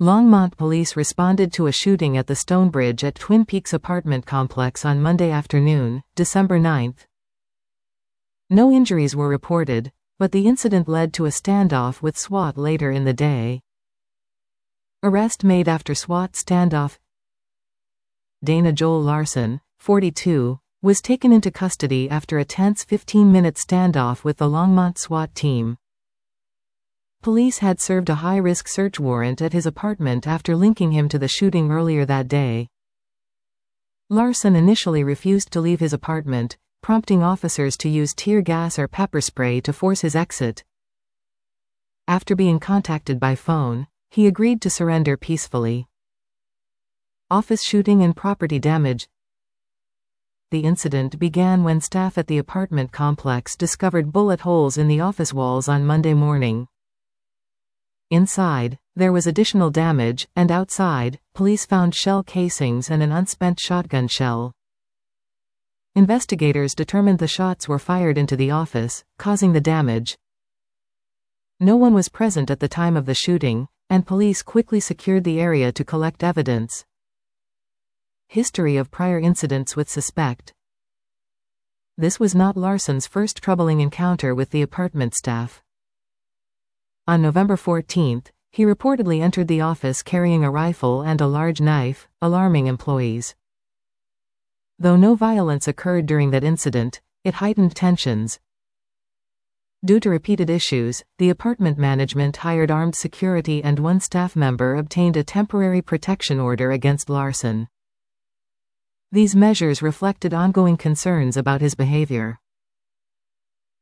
Longmont police responded to a shooting at the Stonebridge at Twin Peaks apartment complex on Monday afternoon, December 9. No injuries were reported, but the incident led to a standoff with SWAT later in the day. Arrest made after SWAT standoff. Dana Joel Larson, 42, was taken into custody after a tense 15-minute standoff with the Longmont SWAT team. Police had served a high-risk search warrant at his apartment after linking him to the shooting earlier that day. Larson initially refused to leave his apartment, prompting officers to use tear gas or pepper spray to force his exit. After being contacted by phone, he agreed to surrender peacefully. Office shooting and property damage. The incident began when staff at the apartment complex discovered bullet holes in the office walls on Monday morning. Inside, there was additional damage, and outside, police found shell casings and an unspent shotgun shell. Investigators determined the shots were fired into the office, causing the damage. No one was present at the time of the shooting, and police quickly secured the area to collect evidence. History of prior incidents with suspect. This was not Larson's first troubling encounter with the apartment staff. On November 14, he reportedly entered the office carrying a rifle and a large knife, alarming employees. Though no violence occurred during that incident, it heightened tensions. Due to repeated issues, the apartment management hired armed security and one staff member obtained a temporary protection order against Larson. These measures reflected ongoing concerns about his behavior.